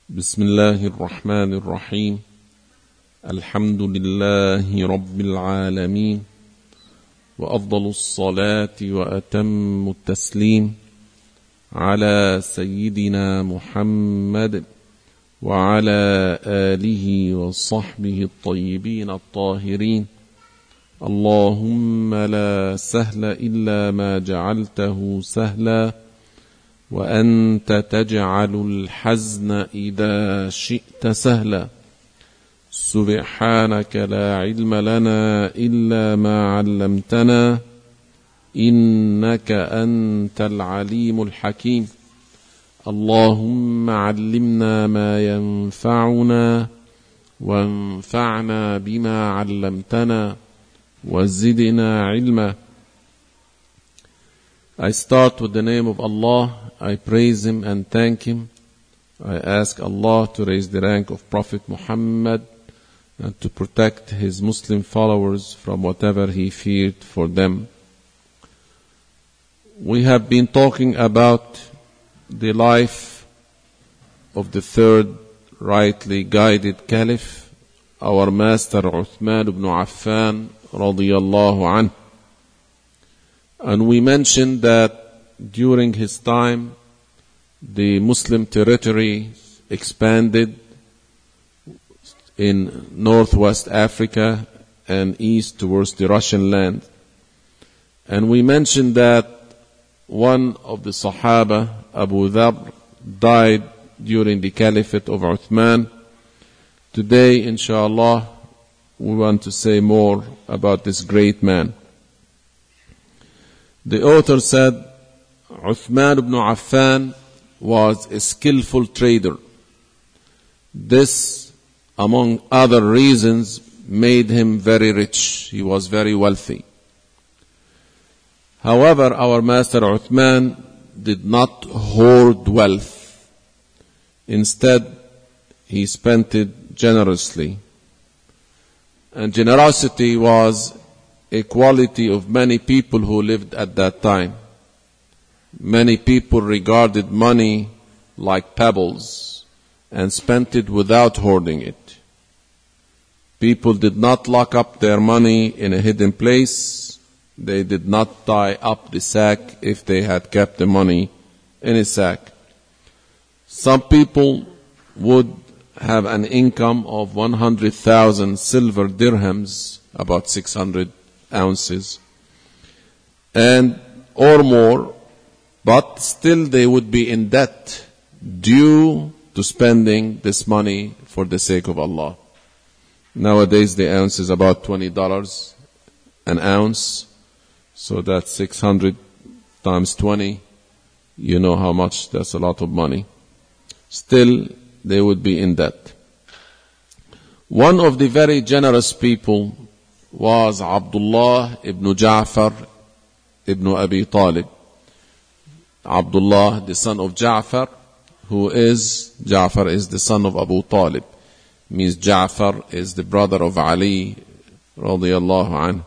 بسم الله الرحمن الرحيم. الحمد لله رب العالمين، وأفضل الصلاة وأتم التسليم على سيدنا محمد وعلى آله وصحبه الطيبين الطاهرين. اللهم لا سهل إلا ما جعلته سهلا، وأنت تجعل الحزن إذا شئت سهلا. سبحانك لا علم لنا إلا ما علمتنا، إنك أنت العليم الحكيم. اللهم علمنا ما ينفعنا، وانفعنا بما علمتنا، وزدنا علما. I start with the name of Allah. I praise Him and thank Him. I ask Allah to raise the rank of Prophet Muhammad and to protect his Muslim followers from whatever he feared for them. We have been talking about the life of the third rightly guided caliph, our master Uthman ibn Affan radiyallahu anhu. And we mentioned that during his time, the Muslim territory expanded in northwest Africa and east towards the Russian land. And we mentioned that one of the Sahaba, Abu Dhabr, died during the caliphate of Uthman. Today, inshallah, we want to say more about this great man. The author said, Uthman ibn Affan was a skillful trader. This, among other reasons, made him very rich. He was very wealthy. However, our master Uthman did not hoard wealth. Instead, he spent it generously. And generosity was a quality of many people who lived at that time. Many people regarded money like pebbles and spent it without hoarding it. People did not lock up their money in a hidden place. They did not tie up the sack if they had kept the money in a sack. Some people would have an income of 100,000 silver dirhams, about 600 ounces, and or more, but still they would be in debt due to spending this money for the sake of Allah. Nowadays the ounce is about $20 an ounce, so that's 600 times 20. You know how much, that's a lot of money. Still they would be in debt. One of the very generous people was Abdullah ibn Ja'far ibn Abi Talib. Abdullah, the son of Ja'far, Ja'far is the son of Abu Talib. Means Ja'far is the brother of Ali radiyallahu anhu.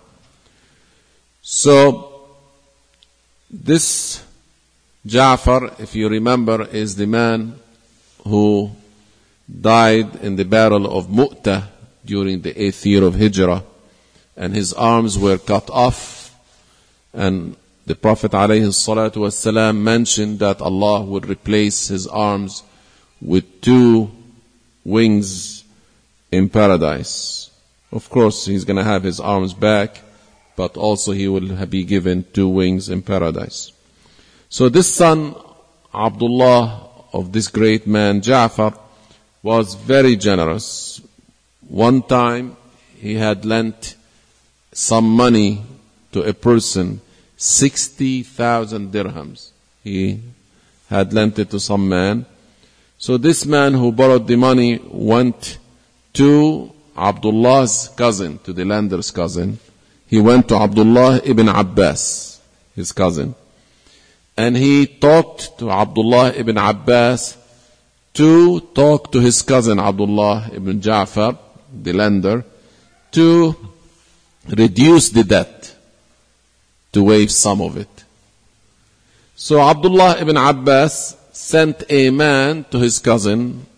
So, this Ja'far, if you remember, is the man who died in the battle of Mu'tah during the 8th year of Hijrah. And his arms were cut off, and the Prophet ﷺ mentioned that Allah would replace his arms with 2 wings in paradise. Of course, he's going to have his arms back, but also he will be given 2 wings in paradise. So this son, Abdullah, of this great man, Ja'far, was very generous. One time, he had lent some money to a person, 60,000 dirhams. He had lent it to some man. So this man who borrowed the money went to Abdullah's cousin, to the lender's cousin. He went to Abdullah ibn Abbas, his cousin. And he talked to Abdullah ibn Abbas to talk to his cousin Abdullah ibn Ja'far, the lender, to reduce the debt, to waive some of it. So Abdullah ibn Abbas sent a man to his cousin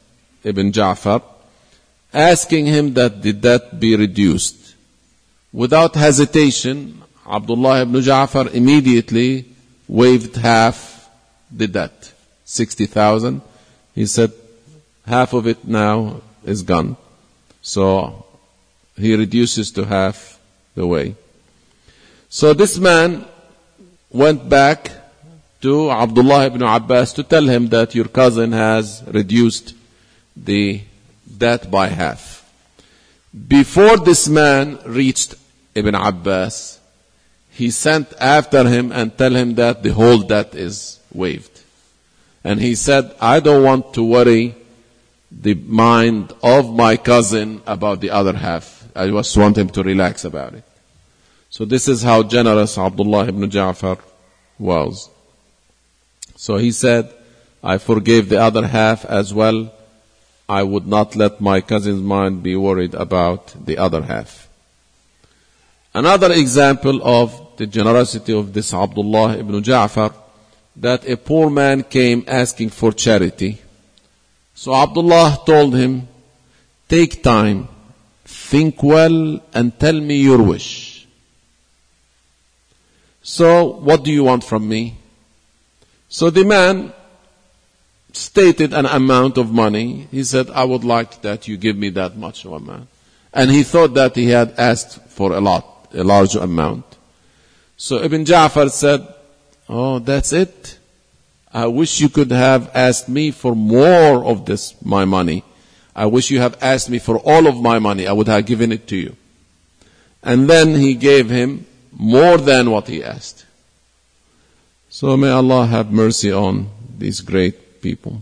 Ibn Ja'far, asking him that the debt be reduced. Without hesitation, Abdullah ibn Ja'far immediately waived half the debt, 60,000. He said, half of it now is gone. So he reduces to half the way. So this man went back to Abdullah ibn Abbas to tell him that your cousin has reduced the debt by half. Before this man reached Ibn Abbas, he sent after him and tell him that the whole debt is waived. And he said, I don't want to worry the mind of my cousin about the other half. I just want him to relax about it. So this is how generous Abdullah ibn Ja'far was. So he said, I forgave the other half as well. I would not let my cousin's mind be worried about the other half. Another example of the generosity of this Abdullah ibn Ja'far, that a poor man came asking for charity. So Abdullah told him, take time, think well, and tell me your wish. So what do you want from me? So the man stated an amount of money. He said, I would like that you give me that much of a amount. And he thought that he had asked for a large amount. So Ibn Ja'far said, oh, that's it? I wish you could have asked me for more of this, my money. I wish you have asked me for all of my money. I would have given it to you. And then he gave him more than what he asked. So may Allah have mercy on these great people.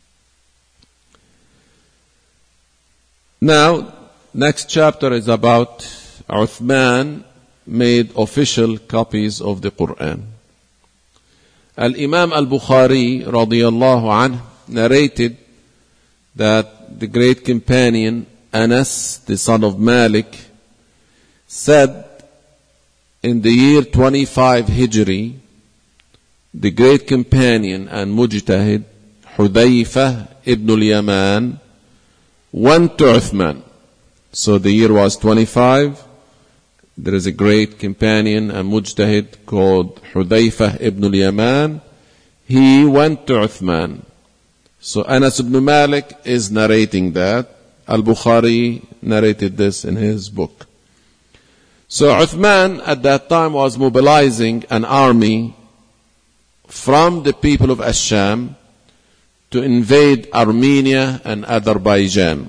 Now, next chapter is about Uthman made official copies of the Quran. Al-Imam al-Bukhari radiyallahu anhu narrated that the great companion Anas, the son of Malik, said in the year 25 Hijri, the great companion and mujtahid Hudayfa ibn al-Yaman went to Uthman. So the year was 25. There is a great companion and mujtahid called Hudayfa ibn al-Yaman. He went to Uthman. So Anas ibn Malik is narrating that. Al-Bukhari narrated this in his book. So Uthman at that time was mobilizing an army from the people of Ash-Sham to invade Armenia and Azerbaijan.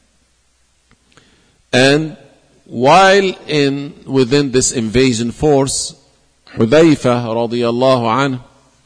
And while within this invasion force, Hudayfa radiyallahu anhu,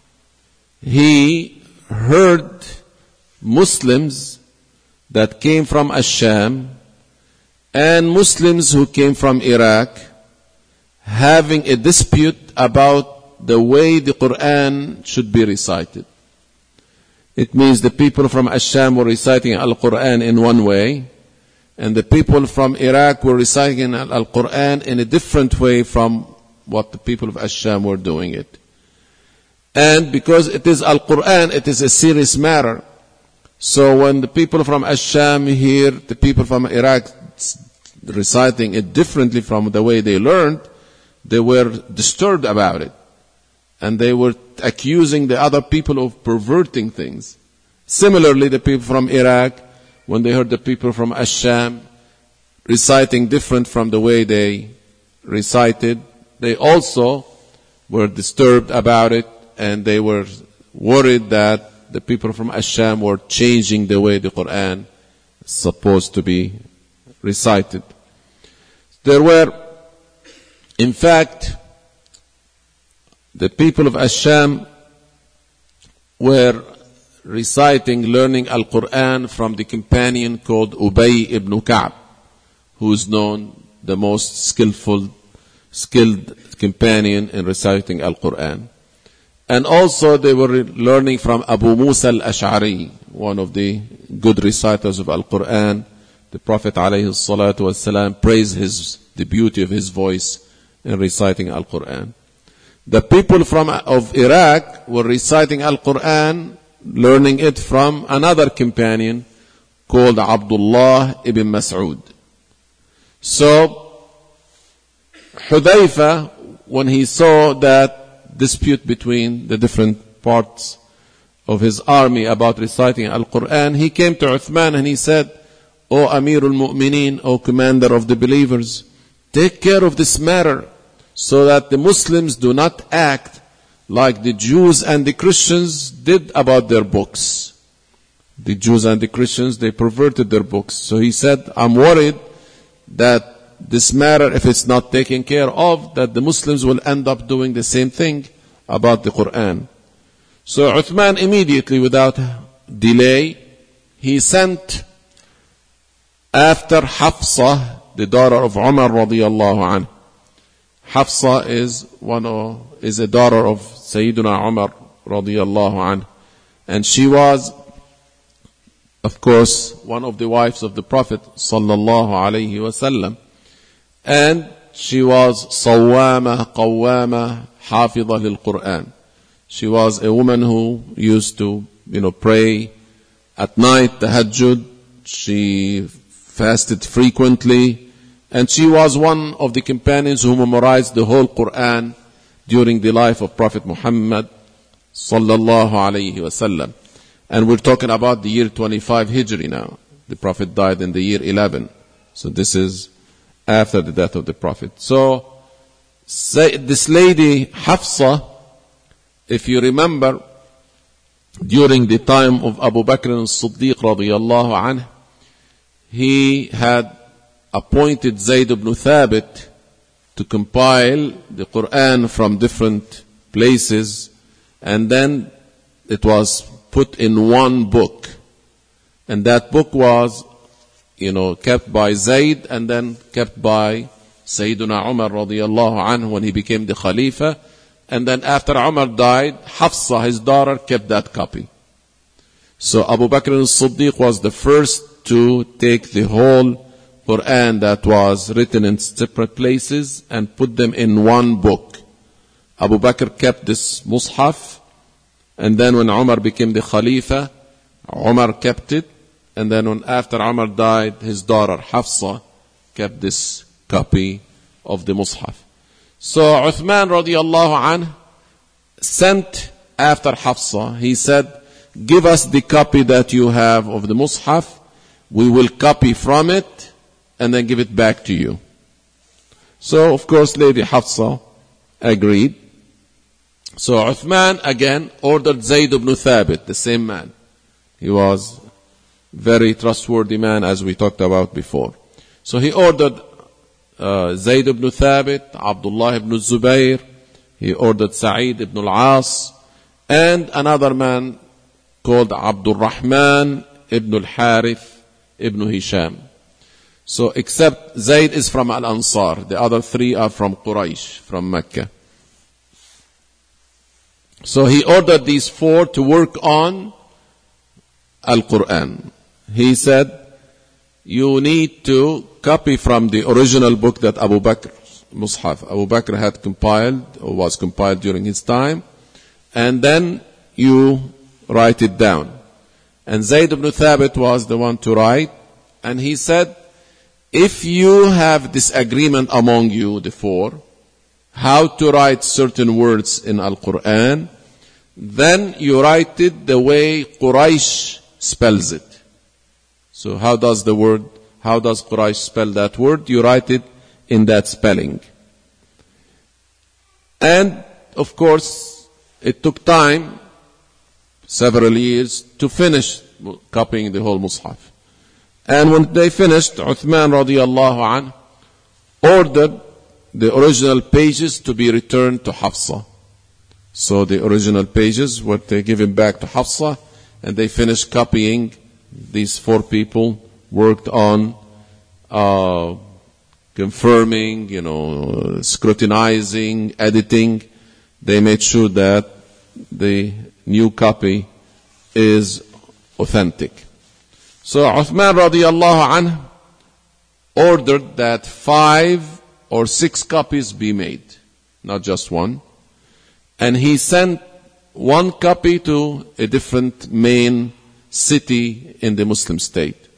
he heard Muslims that came from Ash-Sham and Muslims who came from Iraq having a dispute about the way the Quran should be recited. It means the people from Ash-Sham were reciting Al-Quran in one way, and the people from Iraq were reciting Al-Quran in a different way from what the people of Ash-Sham were doing it. And because it is Al-Quran, it is a serious matter. So when the people from Ash-Sham hear the people from Iraq reciting it differently from the way they learned, they were disturbed about it. And they were accusing the other people of perverting things. Similarly, the people from Iraq, when they heard the people from Ash-Sham reciting different from the way they recited, they also were disturbed about it, and they were worried that the people from Ash-Sham were changing the way the Quran is supposed to be recited. There were, in fact, the people of Ash-Sham were learning Al-Quran from the companion called Ubay ibn Ka'b, who is known the most skilled companion in reciting Al-Quran. And also they were learning from Abu Musa al-Ash'ari, one of the good reciters of Al-Quran. The Prophet ﷺ praised the beauty of his voice in reciting Al-Quran. The people of Iraq were reciting Al-Quran, learning it from another companion called Abdullah ibn Mas'ud. So, Hudayfa, when he saw that dispute between the different parts of his army about reciting Al-Quran, he came to Uthman and he said, O Amirul Mu'mineen, O Commander of the Believers, take care of this matter so that the Muslims do not act like the Jews and the Christians did about their books. The Jews and the Christians, they perverted their books. So he said, I'm worried that this matter, if it's not taken care of, that the Muslims will end up doing the same thing about the Quran. So Uthman immediately, without delay, he sent after Hafsa, the daughter of Umar radiyallahu anhu. Hafsa is a daughter of Sayyidina Umar radiyallahu anhu. And she was, of course, one of the wives of the Prophet sallallahu alayhi wasallam. And she was Sawwama, Qawwama, Hafidha lil Quran. She was a woman who used to, pray at night, tahajjud. She fasted frequently. And she was one of the companions who memorized the whole Quran during the life of Prophet Muhammad sallallahu alayhi wasallam. And we're talking about the year 25 Hijri now. The Prophet died in the year 11. So this is after the death of the Prophet. So, this lady, Hafsa, if you remember, during the time of Abu Bakr as-Siddiq radiyallahu anhu, he had appointed Zayd ibn Thabit to compile the Quran from different places, and then it was put in one book. And that book was, kept by Zayd and then kept by Sayyiduna Umar radiyallahu anhu when he became the Khalifa. And then after Umar died, Hafsa, his daughter, kept that copy. So Abu Bakr as-Siddiq was the first to take the whole Quran that was written in separate places and put them in one book. Abu Bakr kept this Mus'haf, and then when Umar became the Khalifa, Umar kept it, and then after Umar died, his daughter Hafsa kept this copy of the Mus'haf. So Uthman radiyallahu anhu sent after Hafsa, he said, give us the copy that you have of the Mus'haf, we will copy from it, and then give it back to you. So, of course, Lady Hafsa agreed. So Uthman again ordered Zayd ibn Thabit, the same man. He was very trustworthy man, as we talked about before. So he ordered Zayd ibn Thabit, Abdullah ibn Zubayr, he ordered Sa'id ibn al-As, and another man called Abdul Rahman ibn al-Harith ibn Hisham. So except Zayd is from Al-Ansar, the other three are from Quraysh, from Mecca. So he ordered these four to work on Al-Quran. He said, you need to copy from the original book that Abu Bakr, Mus'haf, Abu Bakr had compiled, or was compiled during his time, and then you write it down. And Zayd ibn Thabit was the one to write, and he said, if you have disagreement among you, the four, how to write certain words in Al-Quran, then you write it the way Quraysh spells it. So how does Quraysh spell that word? You write it in that spelling. And, of course, it took time, several years, to finish copying the whole Mus'haf. And when they finished, Uthman radiyallahu anhu ordered the original pages to be returned to Hafsa. So the original pages were given back to Hafsa, and they finished copying. These four people worked on confirming, scrutinizing, editing. They made sure that the new copy is authentic. So Uthman radiyallahu anhu ordered that 5 or 6 copies be made, not just one. And he sent one copy to a different main city in the Muslim state.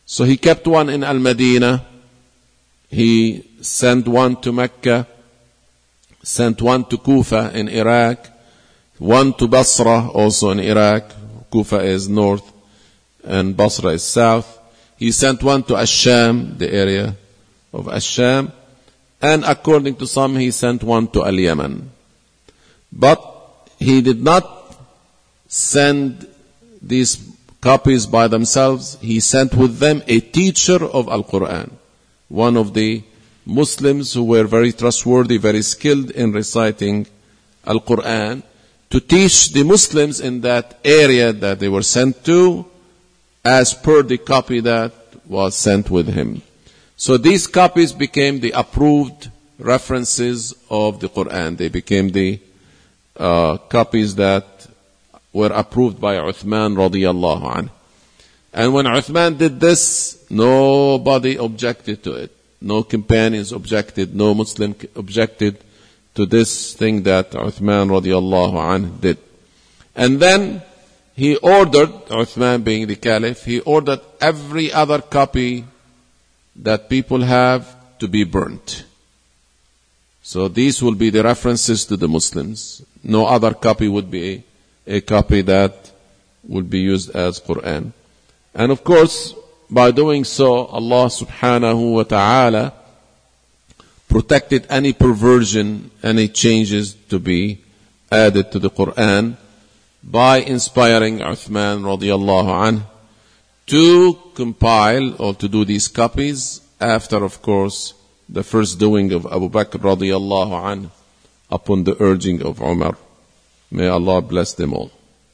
So he kept one in Al-Madinah. He sent one to Mecca, sent one to Kufa in Iraq, one to Basra, also in Iraq. Kufa is north and Basra is south. He sent one to Ash-Sham, the area of Ash-Sham. And according to some, he sent one to Al-Yaman. But he did not send these copies by themselves. He sent with them a teacher of Al-Quran, one of the Muslims who were very trustworthy, very skilled in reciting Al-Quran, to teach the Muslims in that area that they were sent to, as per the copy that was sent with him. So these copies became the approved references of the Quran. They became the copies that were approved by Uthman radiyallahu anhu. And when Uthman did this, nobody objected to it. No companions objected, no Muslim objected to this thing that Uthman radiyallahu anhu did. And then he ordered, Uthman being the caliph, he ordered every other copy that people have to be burnt. So these will be the references to the Muslims. No other copy would be a copy that would be used as Quran. And of course, by doing so, Allah subhanahu wa ta'ala protected any perversion, any changes to be added to the Quran by inspiring Uthman radiyallahu anhu to compile or to do these copies after, of course, the first doing of Abu Bakr radiyallahu anhu upon the urging of Umar. May Allah bless them all.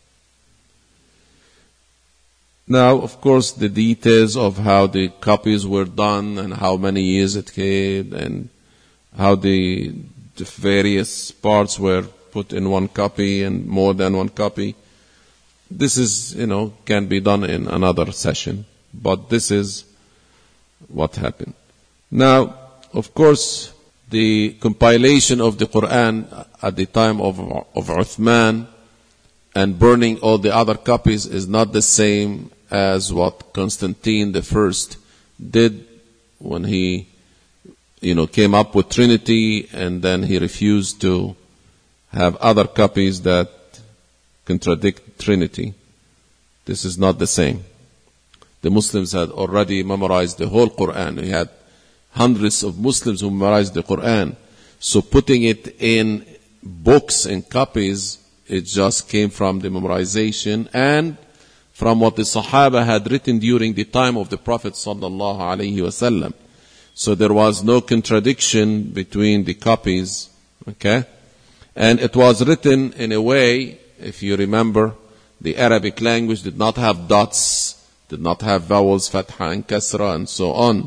Now, of course, the details of how the copies were done and how many years it came and how the various parts were put in one copy and more than one copy, this is, can be done in another session. But this is what happened. Now, of course, the compilation of the Quran at the time of Uthman and burning all the other copies is not the same as what Constantine the First did when he, came up with Trinity, and then he refused to have other copies that contradict Trinity. This is not the same. The Muslims had already memorized the whole Quran. We had hundreds of Muslims who memorized the Quran. So putting it in books and copies, it just came from the memorization and from what the Sahaba had written during the time of the Prophet sallallahu alaihi wasallam. So there was no contradiction between the copies, okay? And it was written in a way, if you remember, the Arabic language did not have dots, did not have vowels, fatha and kasra and so on.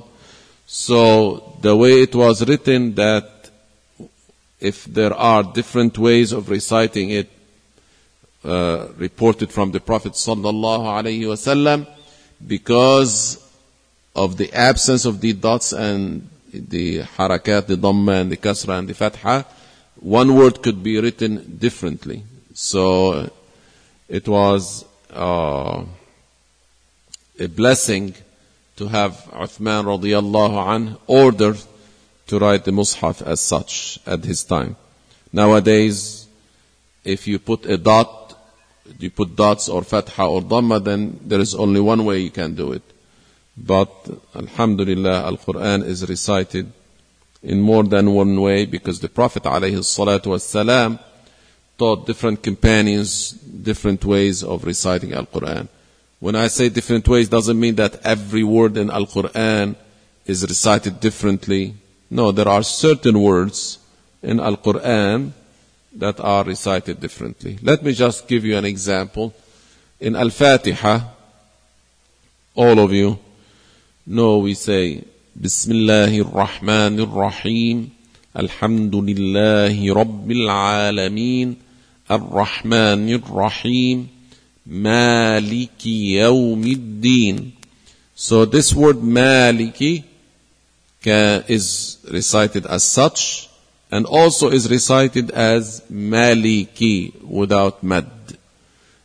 So the way it was written, that if there are different ways of reciting it, reported from the Prophet sallallahu alaihi wasallam, because of the absence of the dots and the harakat, the dhamma and the kasra and the fatha, one word could be written differently. So it was a blessing to have Uthman radiyallahu anhu ordered to write the Mus'haf as such at his time. Nowadays, if you put a dot, you put dots or fatha or dhamma, then there is only one way you can do it. But alhamdulillah, Al-Quran is recited in more than one way, because the Prophet alayhi salatu wassalam taught different companions different ways of reciting Al-Quran. When I say different ways, doesn't mean that every word in Al-Quran is recited differently. No, there are certain words in Al-Quran that are recited differently. Let me just give you an example. In Al-Fatiha, all of you know we say, Bismillahir Rahmanir Rahim, Alhamdulillahi Rabbil Alameen, Ar-Rahmanir Rahim, Maliki Yawmiddin. So this word Maliki is recited as such, and also is recited as Maliki without mad.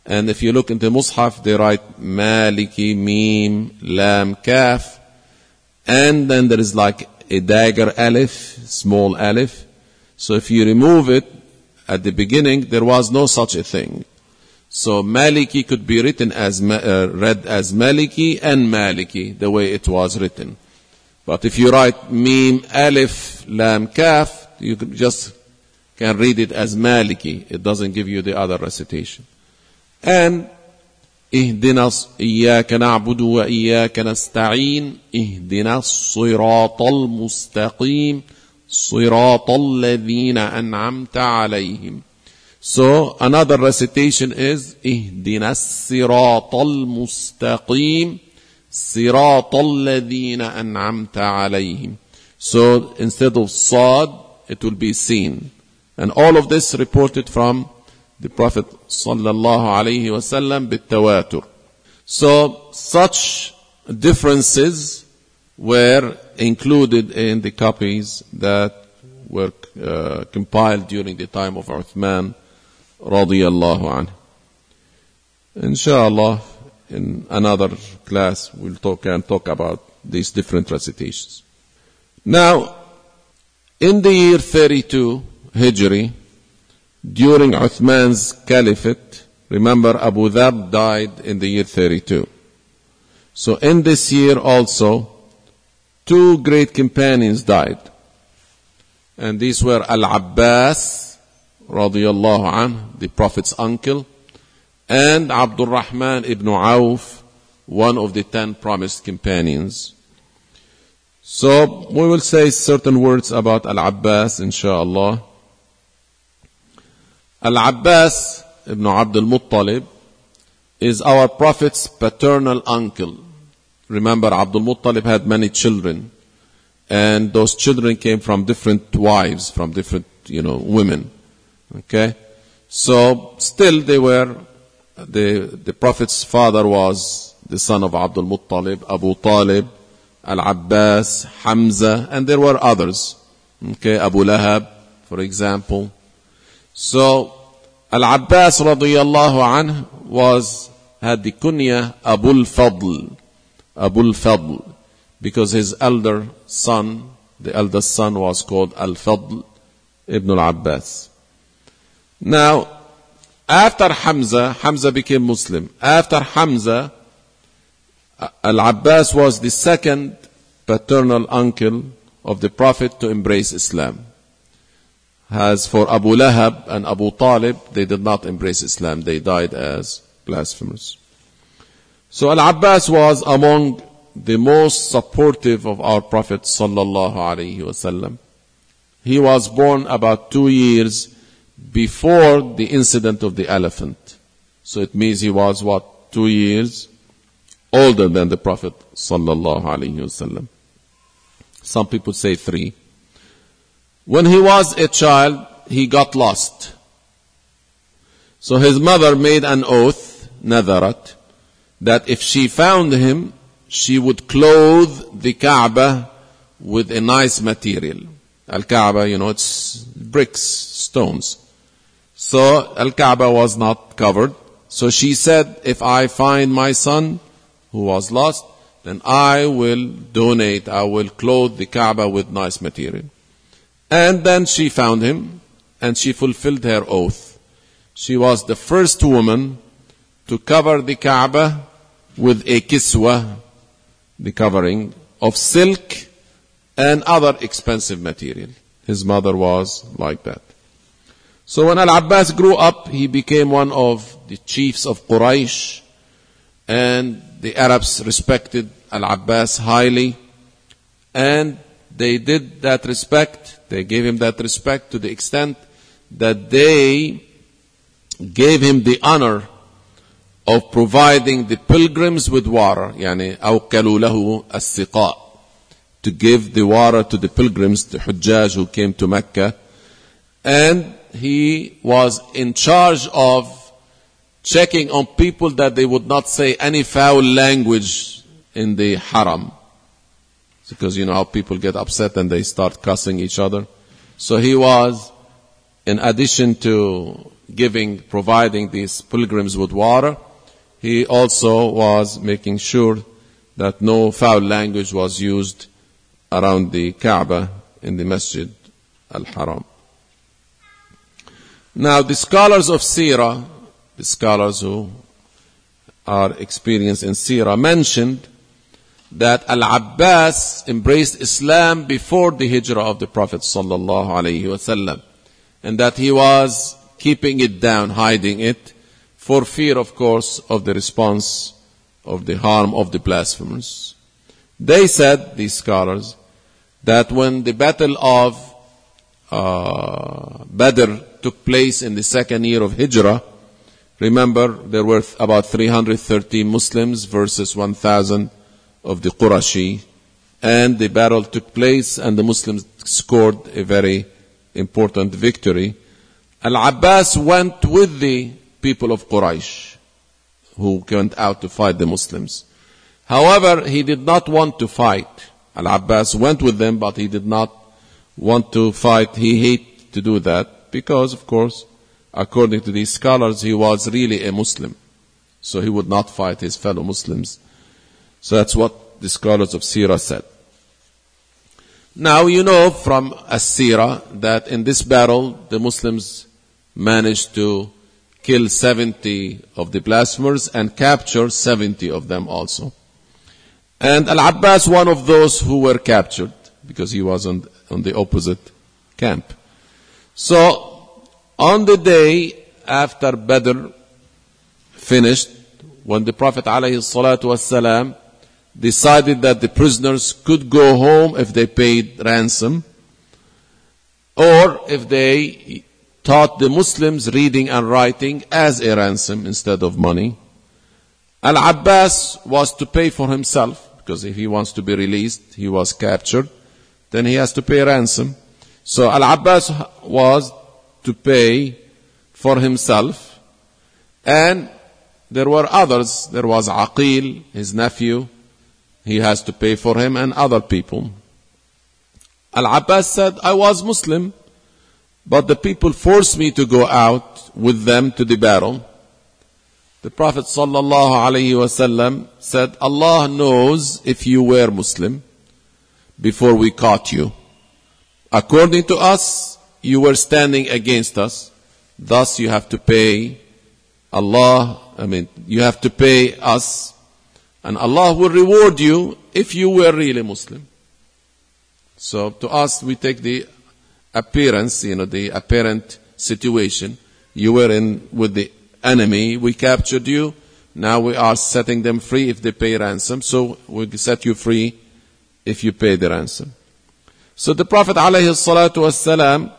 And if you look into Mus'haf, they write Maliki, Mim, Lam, Kaf. And then there is like a dagger alif, small alif. So if you remove it at the beginning, there was no such a thing. So Maliki could be written as read as Maliki and Maliki, the way it was written. But if you write Mim, Alif, Lam, Kaf, you just can read it as Maliki. It doesn't give you the other recitation. And اهدنا إياك نعبد وإياك نستعين اهدنا الصراط المستقيم صراط الذين أنعمت عليهم. So another recitation is اهدنا الصراط المستقيم صراط الذين أنعمت عليهم. So instead of sad, it will be seen. And all of this reported from the Prophet sallallahu alaihi wasallam بالتواتر. So such differences were included in the copies that were compiled during the time of Uthman radiyallahu anhu. Inshallah, in another class we'll talk about these different recitations. Now, in the year 32 Hijri, during Uthman's caliphate, remember Abu Dhab died in the year 32. So in this year also, two great companions died. And these were Al-Abbas, radiyallahu anh, the Prophet's uncle, and Abdul Rahman ibn Auf, one of the 10 promised companions. So we will say certain words about Al-Abbas, inshallah. Al-Abbas ibn Abdul Muttalib is our Prophet's paternal uncle. Remember, Abdul Muttalib had many children, and those children came from different wives, from different, women. Okay? So, still they were, the Prophet's father was the son of Abdul Muttalib, Abu Talib, Al-Abbas, Hamza, and there were others. Okay? Abu Lahab, for example. So, Al-Abbas radiyallahu anhu had the kunya Abul Fadl, because his elder son, the eldest son was called Al-Fadl ibn al-Abbas. Now, after Hamza became Muslim. After Hamza, Al-Abbas was the second paternal uncle of the Prophet to embrace Islam. As for Abu Lahab and Abu Talib, they did not embrace Islam. They died as blasphemers. So Al-Abbas was among the most supportive of our Prophet sallallahu alaihi wasallam. He was born about 2 years before the incident of the elephant. So it means he was 2 years older than the Prophet sallallahu alaihi wasallam. Some people say 3. When he was a child, he got lost. So his mother made an oath, nadarat, that if she found him, she would clothe the Kaaba with a nice material. Al-Kaaba, it's bricks, stones. So Al-Kaaba was not covered. So she said, if I find my son who was lost, then I will clothe the Kaaba with nice material. And then she found him, and she fulfilled her oath. She was the first woman to cover the Kaaba with a kiswa, the covering of silk and other expensive material. His mother was like that. So when Al-Abbas grew up, he became one of the chiefs of Quraysh, and the Arabs respected Al-Abbas highly, and they did that respect. They gave him that respect to the extent that they gave him the honor of providing the pilgrims with water. يعني أوكلوا له السقاء, to give the water to the pilgrims, the Hujjaj who came to Mecca. And he was in charge of checking on people that they would not say any foul language in the haram. Because you know how people get upset and they start cussing each other. So he was, in addition to providing these pilgrims with water, he also was making sure that no foul language was used around the Kaaba in the Masjid al-Haram. Now, the scholars of Sirah, the scholars who are experienced in Sirah, mentioned that Al-Abbas embraced Islam before the hijrah of the Prophet sallallahu alaihi wasallam, and that he was keeping it down, hiding it, for fear, of course, of the response of the harm of the blasphemers. They said, these scholars, that when the battle of Badr took place in the second year of Hijrah, remember, there were about 313 Muslims versus 1,000 of the Qurashi, and the battle took place and the Muslims scored a very important victory. Al-Abbas went with the people of Quraysh who went out to fight the Muslims. However, he did not want to fight. Al-Abbas went with them, but he did not want to fight. He hated to do that because, of course, according to these scholars, he was really a Muslim. So he would not fight his fellow Muslims. So that's what the scholars of Sirah said. Now, you know from As-Sirah that in this battle, the Muslims managed to kill 70 of the blasphemers and capture 70 of them also. And Al-Abbas, one of those who were captured, because he was on the opposite camp. So, on the day after Badr finished, when the Prophet ﷺ decided that the prisoners could go home if they paid ransom, or if they taught the Muslims reading and writing as a ransom instead of money, Al-Abbas was to pay for himself, because if he wants to be released, he was captured, then he has to pay ransom. So Al-Abbas was to pay for himself, and there were others. There was Aqil, his nephew, he has to pay for him, and other people. Al-Abbas said, I was Muslim, but the people forced me to go out with them to the battle. The Prophet ﷺ said, Allah knows if you were Muslim before we caught you. According to us, you were standing against us. Thus you have to pay you have to pay us, and Allah will reward you if you were really Muslim. So to us, we take the appearance, the apparent situation. You were in with the enemy, we captured you, now we are setting them free if they pay ransom, so we set you free if you pay the ransom. So the Prophet ﷺ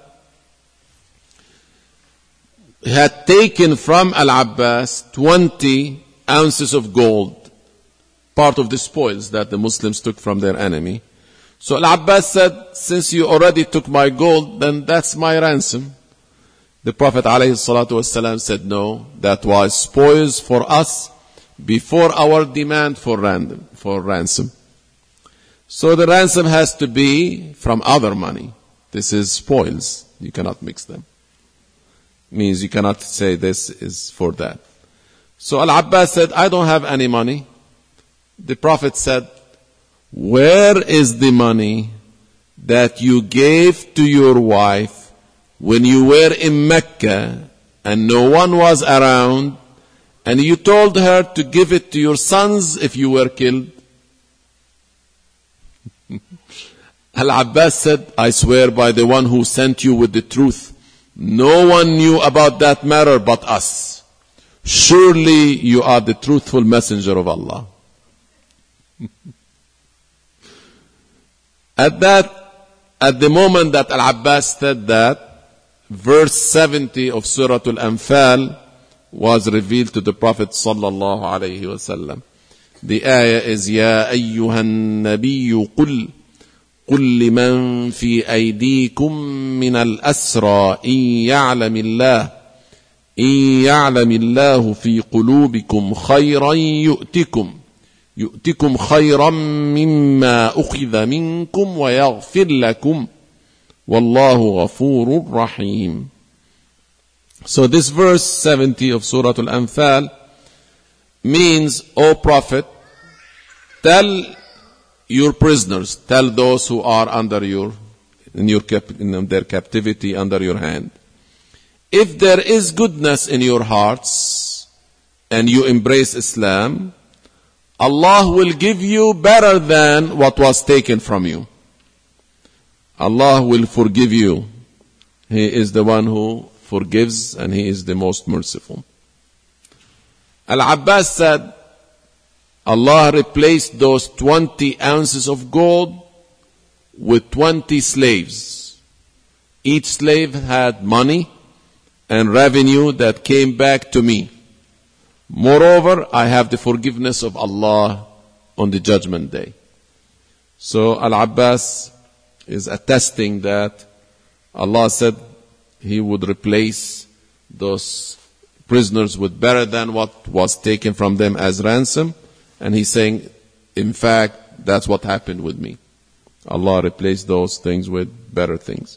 had taken from Al-Abbas 20 ounces of gold, part of the spoils that the Muslims took from their enemy. So Al-Abbas said, since you already took my gold, then that's my ransom. The Prophet ﷺ said, no, that was spoils for us before our demand for ransom. So the ransom has to be from other money. This is spoils. You cannot mix them. Means you cannot say this is for that. So Al-Abbas said, I don't have any money. The Prophet said, where is the money that you gave to your wife when you were in Mecca and no one was around, and you told her to give it to your sons if you were killed? Al-Abbas said, I swear by the one who sent you with the truth, no one knew about that matter but us. Surely you are the truthful messenger of Allah. At the moment that Al-Abbas said that, verse 70 of Surah Al-Anfal was revealed to the Prophet sallallahu alayhi wasallam. The ayah is, Ya ayyuhan nabiyyu qul لمن في أيديكم من الأسرى إن يعلم الله في قلوبكم خيرا يؤتكم خيرا مما أخذ منكم ويغفر لكم والله غفور رحيم. So this verse 70 of Surah Al-Anfal means, O Prophet, tell your prisoners, tell those who are under in their captivity under your hand, if there is goodness in your hearts and you embrace Islam, Allah will give you better than what was taken from you. Allah will forgive you. He is the one who forgives and He is the most merciful. Al-Abbas said, Allah replaced those 20 ounces of gold with 20 slaves. Each slave had money and revenue that came back to me. Moreover, I have the forgiveness of Allah on the judgment day. So Al-Abbas is attesting that Allah said He would replace those prisoners with better than what was taken from them as ransom. And he's saying, in fact, that's what happened with me. Allah replaced those things with better things.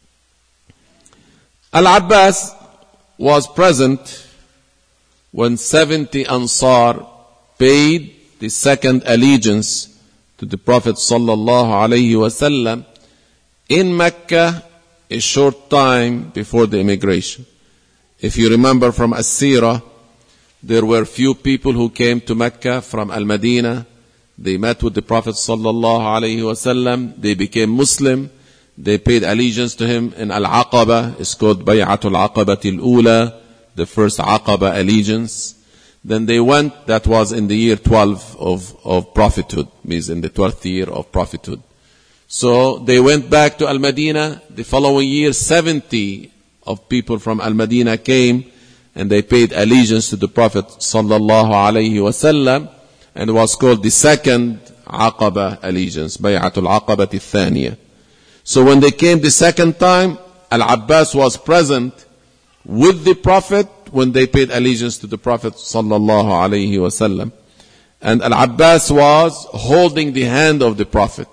Al-Abbas was present when 70 Ansar paid the second allegiance to the Prophet sallallahu alaihi wasallam in Mecca a short time before the immigration. If you remember from As-Sirah, there were few people who came to Mecca from Al-Madinah. They met with the Prophet sallallahu alaihi wasallam. They became Muslim. They paid allegiance to him in Al-Aqaba. It's called Bay'atul Aqabati Al-Ula, the first Aqaba allegiance. Then they went, that was in the year 12 of prophethood, means in the 12th year of prophethood. So they went back to Al-Madinah. The following year, 70 of people from Al-Madinah came and they paid allegiance to the Prophet sallallahu alaihi wasallam, and it was called the second Aqaba allegiance, Bay'atul Aqabati Thaniya. So when they came the second time, Al-Abbas was present with the Prophet when they paid allegiance to the Prophet sallallahu alaihi wasallam. And Al-Abbas was holding the hand of the Prophet.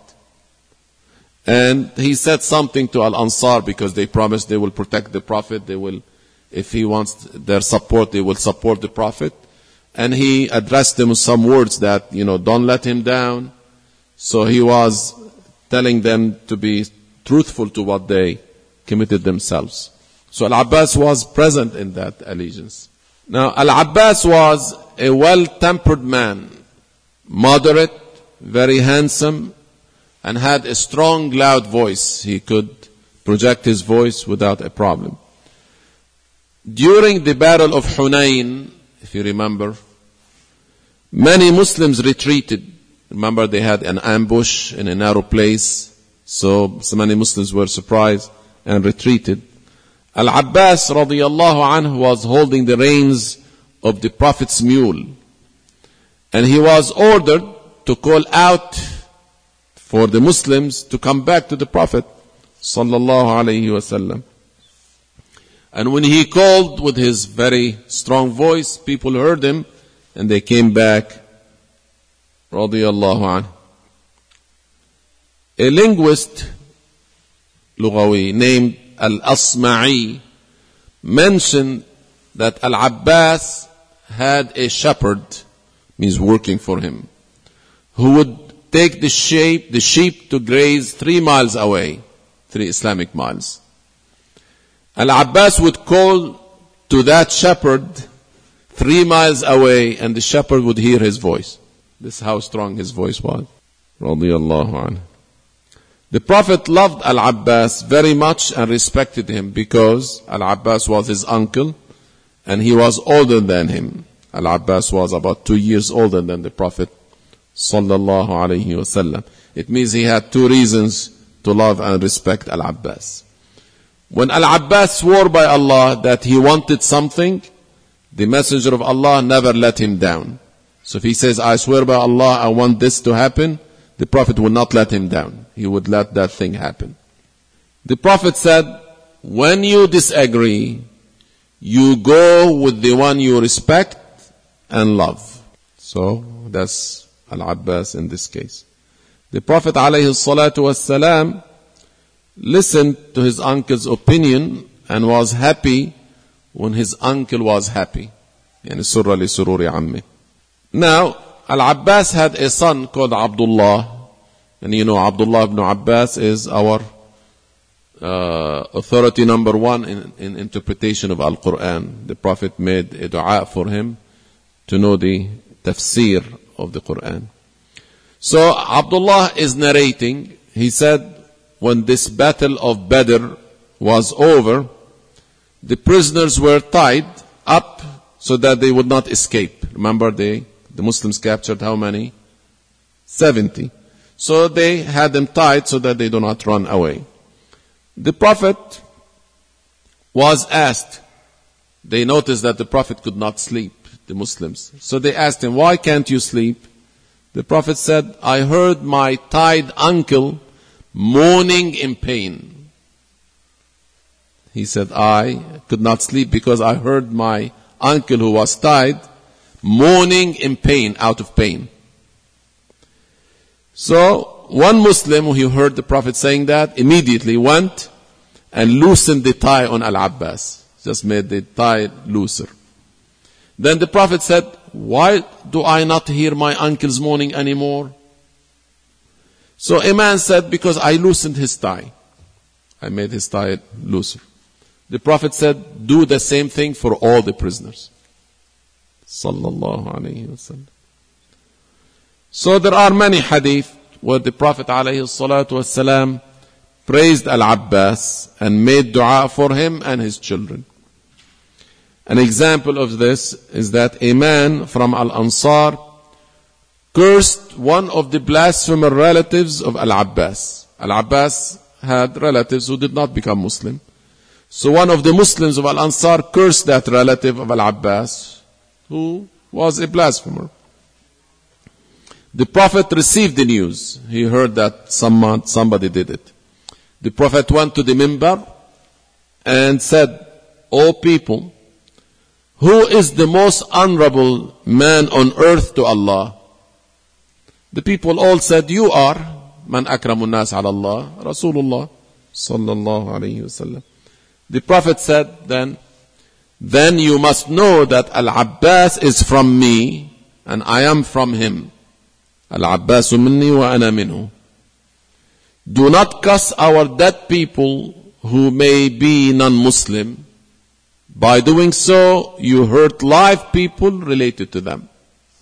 And he said something to Al-Ansar because they promised they will protect the Prophet. They will, if he wants their support, they will support the Prophet. And he addressed them with some words that, don't let him down. So he was telling them to be truthful to what they committed themselves. So Al-Abbas was present in that allegiance. Now, Al-Abbas was a well-tempered man, moderate, very handsome, and had a strong, loud voice. He could project his voice without a problem. During the Battle of Hunayn, if you remember, many Muslims retreated. Remember, they had an ambush in a narrow place, so many Muslims were surprised and retreated. Al-Abbas radiyallahu anhu was holding the reins of the Prophet's mule, and he was ordered to call out for the Muslims to come back to the Prophet sallallahu alaihi wasallam. And when he called with his very strong voice, people heard him and they came back radiyallahu anhu. A linguist, Lughawi, named Al-Asma'i, mentioned that Al-Abbas had a shepherd, means working for him, who would take the sheep to graze 3 miles away, 3 Islamic miles. Al-Abbas would call to that shepherd 3 miles away, and the shepherd would hear his voice. This is how strong his voice was. Radiyallahu anhu. The Prophet loved Al-Abbas very much and respected him because Al-Abbas was his uncle and he was older than him. Al-Abbas was about 2 years older than the Prophet sallallahu alaihi wasallam. It means he had 2 reasons to love and respect Al-Abbas. When Al-Abbas swore by Allah that he wanted something, the Messenger of Allah never let him down. So if he says, I swear by Allah, I want this to happen, the Prophet would not let him down. He would let that thing happen. The Prophet said, when you disagree, you go with the one you respect and love. So that's Al-Abbas in this case. The Prophet ﷺ listened to his uncle's opinion and was happy when his uncle was happy. يعني سر لسرور عمه. Now, Al-Abbas had a son called Abdullah. And you know, Abdullah ibn Abbas is our authority number one in interpretation of Al-Quran. The Prophet made a dua for him to know the tafsir of the Quran. So Abdullah is narrating. He said, when this battle of Badr was over, the prisoners were tied up so that they would not escape. Remember, the Muslims captured how many? 70. So they had them tied so that they do not run away. The Prophet was asked. They noticed that the Prophet could not sleep, the Muslims. So they asked him, why can't you sleep? The Prophet said, I heard my tied uncle moaning in pain. He said, I could not sleep because I heard my uncle who was tied moaning in pain, out of pain. So one Muslim who heard the Prophet saying that immediately went and loosened the tie on Al-Abbas. Just made the tie looser. Then the Prophet said, why do I not hear my uncle's moaning anymore? So a man said, because I loosened his tie. I made his tie looser. The Prophet said, do the same thing for all the prisoners. Sallallahu alayhi wa sallam. So there are many hadith where the Prophet alayhi salatu wasalam praised Al-Abbas and made dua for him and his children. An example of this is that a man from Al-Ansar cursed one of the blasphemer relatives of Al-Abbas. Al-Abbas had relatives who did not become Muslim. So one of the Muslims of Al-Ansar cursed that relative of Al-Abbas, who was a blasphemer. The Prophet received the news. He heard that somebody did it. The Prophet went to the minbar and said, O people, who is the most honorable man on earth to Allah? The people all said, you are. Man akramun nas ala Allah, Rasulullah sallallahu alayhi wasallam. The Prophet said then you must know that Al-Abbas is from me and I am from him. Al-Abbasu minni wa ana minhu. Do not curse our dead people who may be non-Muslim. By doing so, you hurt live people related to them.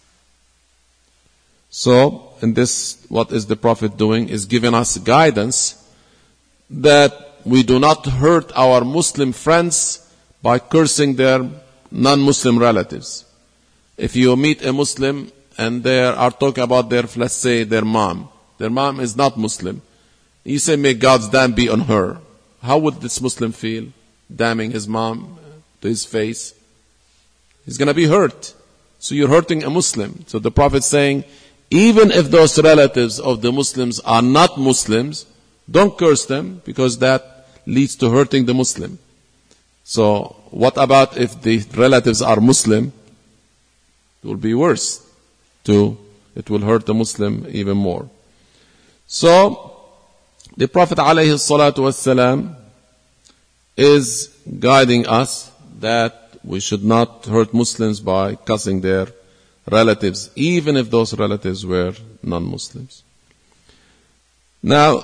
So, in this, what is the Prophet doing? Is giving us guidance that we do not hurt our Muslim friends by cursing their non-Muslim relatives. If you meet a Muslim and they are talking about their, let's say, their mom. Their mom is not Muslim. You say, may God's damn be on her. How would this Muslim feel? Damning his mom to his face. He's going to be hurt. So you're hurting a Muslim. So the Prophet is saying, even if those relatives of the Muslims are not Muslims, don't curse them because that leads to hurting the Muslim. So what about if the relatives are Muslim? It will be worse. It will hurt the Muslim even more. So the Prophet ﷺ is guiding us that we should not hurt Muslims by cussing their relatives, even if those relatives were non-Muslims. Now,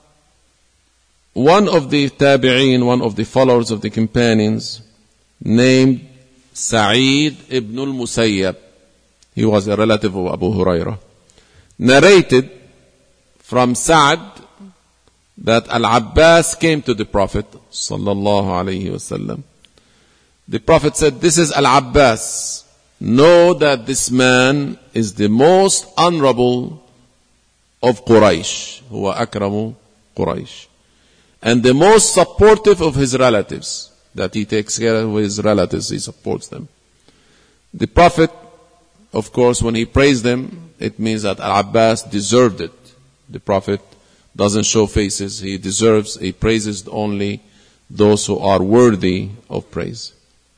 one of the tabi'een, one of the followers of the companions, named Sa'id ibn al-Musayyab, he was a relative of Abu Hurairah, narrated from Sa'd that Al-Abbas came to the Prophet sallallahu alayhi wasallam. The Prophet said, this is Al-Abbas. Know that this man is the most honorable of Quraysh, huwa akramu Quraysh, and the most supportive of his relatives, that he takes care of his relatives, he supports them. The Prophet, of course, when he praised them, it means that Al-Abbas deserved it. The Prophet doesn't show faces. He praises only those who are worthy of praise.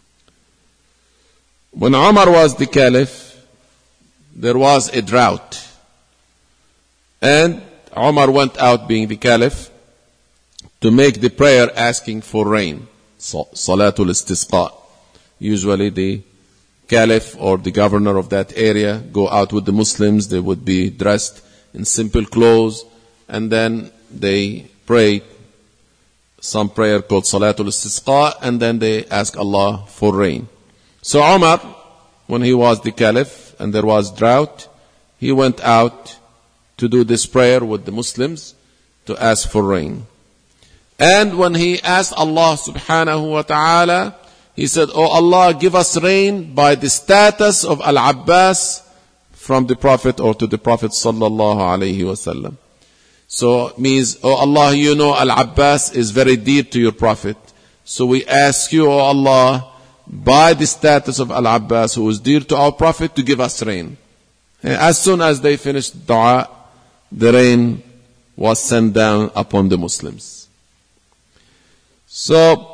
When Umar was the caliph, there was a drought. And Umar went out, being the caliph, to make the prayer asking for rain. Salatul Istisqa. Usually the caliph or the governor of that area go out with the Muslims. They would be dressed in simple clothes, and then they pray some prayer called Salatul Istisqa, and then they ask Allah for rain. So Umar, when he was the caliph and there was drought, he went out to do this prayer with the Muslims to ask for rain. And when he asked Allah subhanahu wa ta'ala, he said, "Oh Allah, give us rain by the status of Al-Abbas from the Prophet or to the Prophet sallallahu alayhi wasallam." So it means, "Oh Allah, you know Al-Abbas is very dear to your Prophet. So we ask you, oh Allah, by the status of Al-Abbas, who is dear to our Prophet, to give us rain." And as soon as they finished dua, the rain was sent down upon the Muslims. So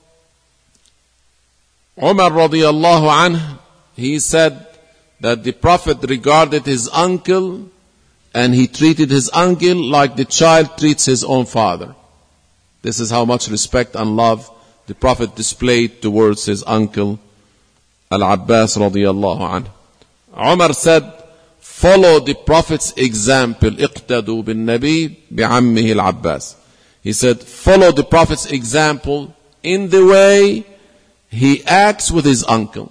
Umar radiallahu anhu, he said that the Prophet regarded his uncle and he treated his uncle like the child treats his own father. This is how much respect and love the Prophet displayed towards his uncle Al-Abbas radiallahu anhu. Umar said, "Follow the Prophet's example. اقتدوا بالنبي بعمه العباس." He said, follow the Prophet's example in the way he acts with his uncle.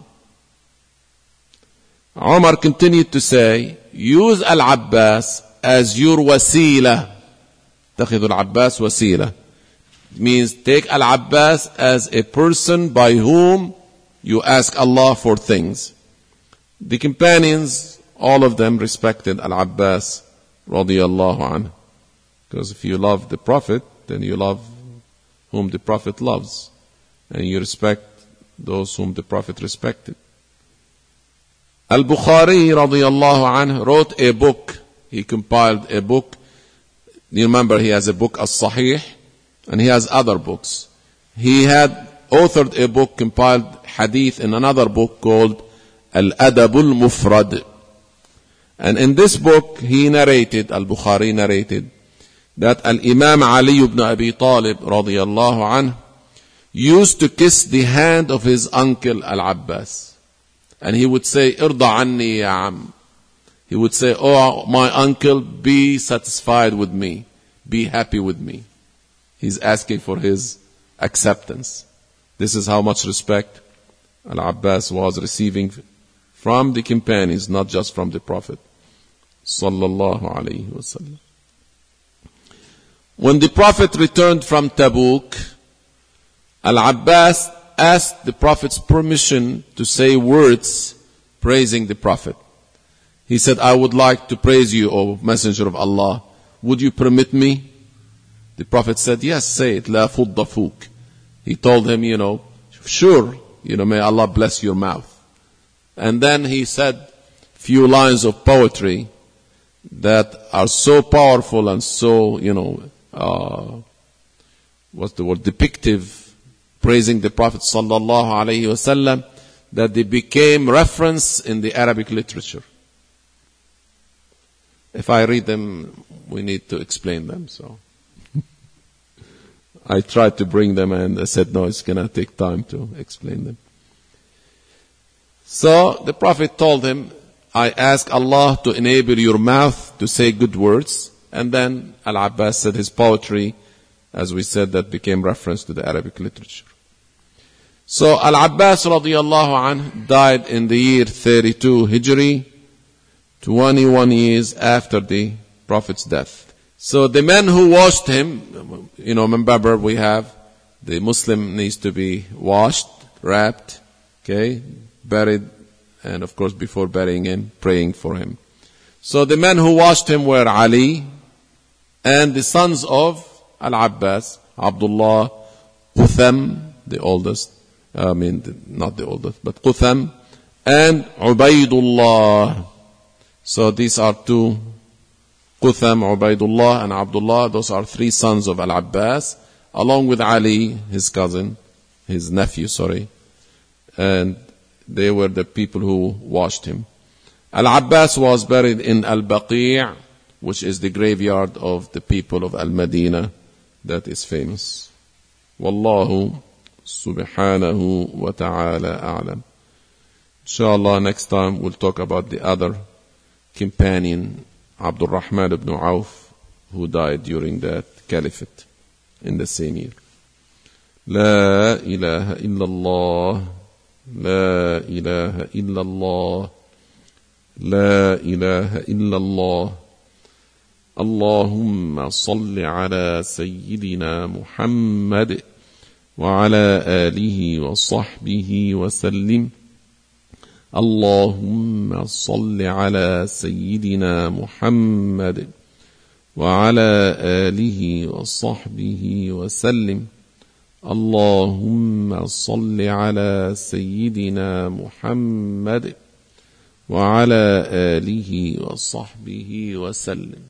Umar continued to say, use Al-Abbas as your wasila. تَخِذُ الْعَبَّاسِ wasila. Means take Al-Abbas as a person by whom you ask Allah for things. The companions, all of them respected Al-Abbas radiyallahu anhu. Because if you love the Prophet, then you love whom the Prophet loves. And you respect those whom the Prophet respected. Al-Bukhari radiyallahu anhu wrote a book. He compiled a book. You remember he has a book, As-Sahih, and he has other books. He had authored a book, compiled hadith in another book called Al-Adabul Mufrad. And in this book, he narrated, Al-Bukhari narrated, that Al-Imam Ali ibn Abi Talib radiyallahu anhu used to kiss the hand of his uncle Al-Abbas. And he would say, "Irda anni ya am." He would say, "Oh, my uncle, be satisfied with me. Be happy with me." He's asking for his acceptance. This is how much respect Al-Abbas was receiving from the companions, not just from the Prophet sallallahu alaihi wasallam. When the Prophet returned from Tabuk, Al-Abbas asked the Prophet's permission to say words praising the Prophet. He said, "I would like to praise you, O Messenger of Allah. Would you permit me?" The Prophet said, "Yes, say it. La fudda fuk." He told him, "Sure, may Allah bless your mouth." And then he said few lines of poetry that are so powerful and so, depictive, praising the Prophet sallallahu alaihi wasallam, that they became reference in the Arabic literature. If I read them, we need to explain them. So I tried to bring them and I said, no, it's going to take time to explain them. So the Prophet told him, "I ask Allah to enable your mouth to say good words." And then Al-Abbas said his poetry, as we said, that became reference to the Arabic literature. So Al-Abbas radiyallahu anhu died in the year 32 Hijri, 21 years after the Prophet's death. So the men who washed him, remember we have the Muslim needs to be washed, wrapped, buried, and of course before burying him, praying for him. So the men who washed him were Ali and the sons of Al-Abbas, Abdullah, Qutham, the oldest, not the oldest, but Qutham, and Ubaidullah. So these are two, Qutham, Ubaidullah, and Abdullah. Those are three sons of Al-Abbas, along with Ali, his cousin, his nephew, and they were the people who washed him. Al-Abbas was buried in Al-Baqi', which is the graveyard of the people of Al-Madinah that is famous. Wallahu سبحانه وتعالى أعلم. Inshallah, next time we'll talk about the other companion, Abdul Rahman ibn Auf, who died during that caliphate in the same year. لا إله إلا الله، لا إله إلا الله، لا إله إلا الله. اللهم صل على سيدنا محمد وعلى آله وصحبه وسلم. اللهم صل على سيدنا محمد وعلى آله وصحبه وسلم. اللهم صل على سيدنا محمد وعلى آله وصحبه وسلم.